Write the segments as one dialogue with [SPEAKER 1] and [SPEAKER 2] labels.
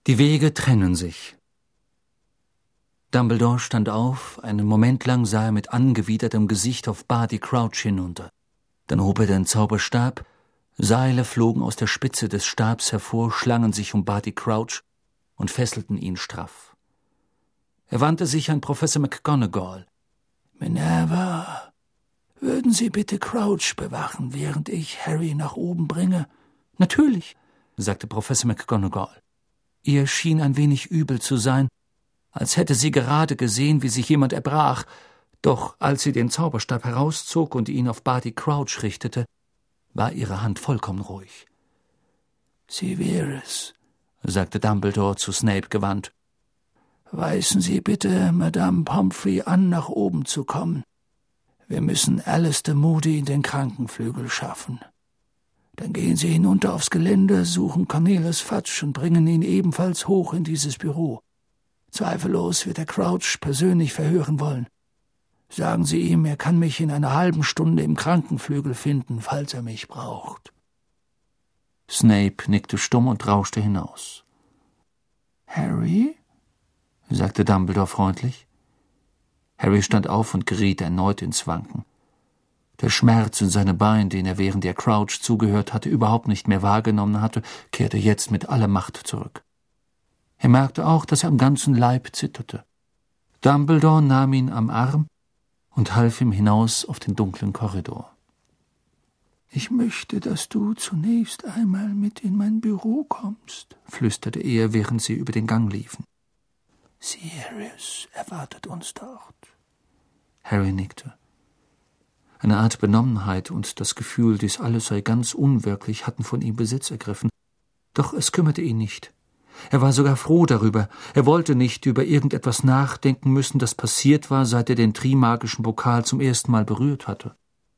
[SPEAKER 1] Die Wege trennen sich. Dumbledore stand auf, einen Moment lang sah er mit angewidertem Gesicht auf Barty Crouch hinunter. Dann hob er den Zauberstab, Seile flogen aus der Spitze des Stabs hervor, schlangen sich um Barty Crouch und fesselten ihn straff. Er wandte sich an Professor McGonagall. »Minerva, würden Sie bitte Crouch bewachen, während ich Harry nach oben bringe?« »Natürlich«, sagte Professor McGonagall. Ihr schien ein wenig übel zu sein, als hätte sie gerade gesehen, wie sich jemand erbrach, doch als sie den Zauberstab herauszog und ihn auf Barty Crouch richtete, war ihre Hand vollkommen ruhig. »Severus«, sagte Dumbledore zu Snape gewandt, »weisen Sie bitte Madame Pomfrey an, nach oben zu kommen. Wir müssen Alistair Moody in den Krankenflügel schaffen. Dann gehen Sie hinunter aufs Gelände, suchen Cornelius Fudge und bringen ihn ebenfalls hoch in dieses Büro. Zweifellos wird er Crouch persönlich verhören wollen. Sagen Sie ihm, er kann mich in einer halben Stunde im Krankenflügel finden, falls er mich braucht.« Snape nickte stumm und rauschte hinaus. »Harry?« sagte Dumbledore freundlich. Harry stand auf und geriet erneut ins Wanken. Der Schmerz in seinem Bein, den er während er Crouch zugehört hatte, überhaupt nicht mehr wahrgenommen hatte, kehrte jetzt mit aller Macht zurück. Er merkte auch, dass er am ganzen Leib zitterte. Dumbledore nahm ihn am Arm und half ihm hinaus auf den dunklen Korridor. »Ich möchte, dass du zunächst einmal mit in mein Büro kommst«, flüsterte er, während sie über den Gang liefen. »Sirius erwartet uns dort.« Harry nickte. Eine Art Benommenheit und das Gefühl, dies alles sei ganz unwirklich, hatten von ihm Besitz ergriffen. Doch es kümmerte ihn nicht. Er war sogar froh darüber. Er wollte nicht über irgendetwas nachdenken müssen, das passiert war, seit er den trimagischen Pokal zum ersten Mal berührt hatte.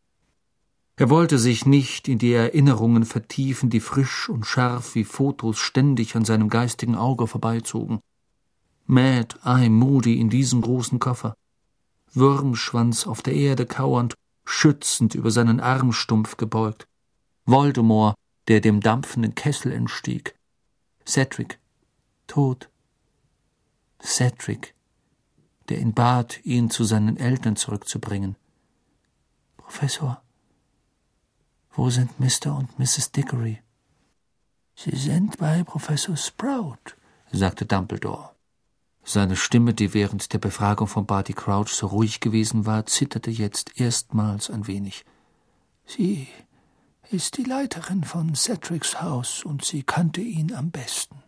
[SPEAKER 1] Er wollte sich nicht in die Erinnerungen vertiefen, die frisch und scharf wie Fotos ständig an seinem geistigen Auge vorbeizogen. Mad Eye Moody in diesem großen Koffer, Wurmschwanz auf der Erde kauernd, schützend über seinen Armstumpf gebeugt, Voldemort, der dem dampfenden Kessel entstieg, Cedric, tot, Cedric, der ihn bat, ihn zu seinen Eltern zurückzubringen. »Professor, wo sind Mr. und Mrs. Diggory?« »Sie sind bei Professor Sprout«, sagte Dumbledore. Seine Stimme, die während der Befragung von Barty Crouch so ruhig gewesen war, zitterte jetzt erstmals ein wenig. »Sie ist die Leiterin von Cedrics Haus und sie kannte ihn am besten.«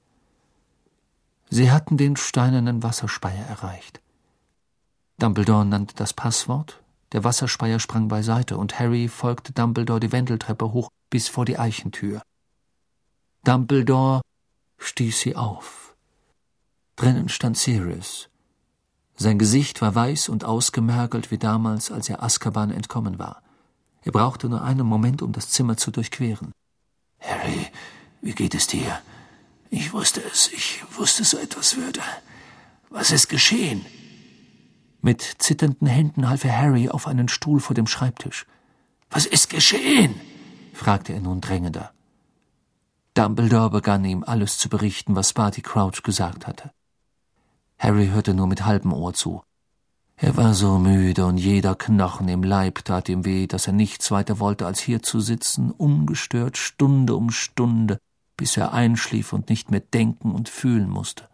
[SPEAKER 1] Sie hatten den steinernen Wasserspeier erreicht. Dumbledore nannte das Passwort, der Wasserspeier sprang beiseite und Harry folgte Dumbledore die Wendeltreppe hoch bis vor die Eichentür. Dumbledore stieß sie auf. Drinnen stand Sirius. Sein Gesicht war weiß und ausgemergelt wie damals, als er Azkaban entkommen war. Er brauchte nur einen Moment, um das Zimmer zu durchqueren. »Harry, wie geht es dir? Ich wusste so etwas würde. Was ist geschehen?« Mit zitternden Händen half er Harry auf einen Stuhl vor dem Schreibtisch. »Was ist geschehen?« fragte er nun drängender. Dumbledore begann ihm alles zu berichten, was Barty Crouch gesagt hatte. Harry hörte nur mit halbem Ohr zu. Er war so müde und jeder Knochen im Leib tat ihm weh, dass er nichts weiter wollte, als hier zu sitzen, ungestört Stunde um Stunde, bis er einschlief und nicht mehr denken und fühlen musste.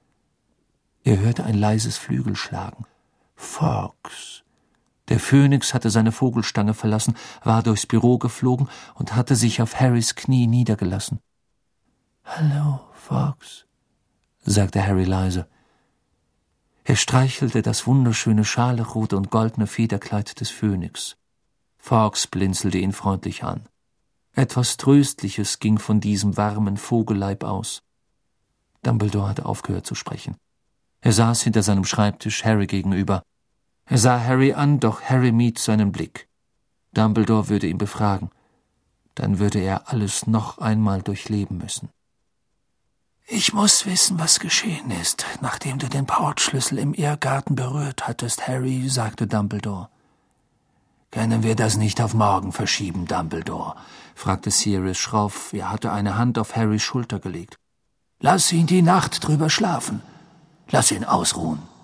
[SPEAKER 1] Er hörte ein leises Flügelschlagen. Fawkes. Der Phönix hatte seine Vogelstange verlassen, war durchs Büro geflogen und hatte sich auf Harrys Knie niedergelassen. »Hallo, Fawkes«, sagte Harry leise. Er streichelte das wunderschöne scharlachrote und goldene Federkleid des Phönix. Fawkes blinzelte ihn freundlich an. Etwas Tröstliches ging von diesem warmen Vogelleib aus. Dumbledore hatte aufgehört zu sprechen. Er saß hinter seinem Schreibtisch Harry gegenüber. Er sah Harry an, doch Harry mied seinen Blick. Dumbledore würde ihn befragen. Dann würde er alles noch einmal durchleben müssen. »Ich muss wissen, was geschehen ist, nachdem du den Portschlüssel im Irrgarten berührt hattest, Harry«, sagte Dumbledore. »Können wir das nicht auf morgen verschieben, Dumbledore?« fragte Sirius schroff. Er hatte eine Hand auf Harrys Schulter gelegt. Lass ihn die Nacht drüber schlafen. Lass ihn ausruhen.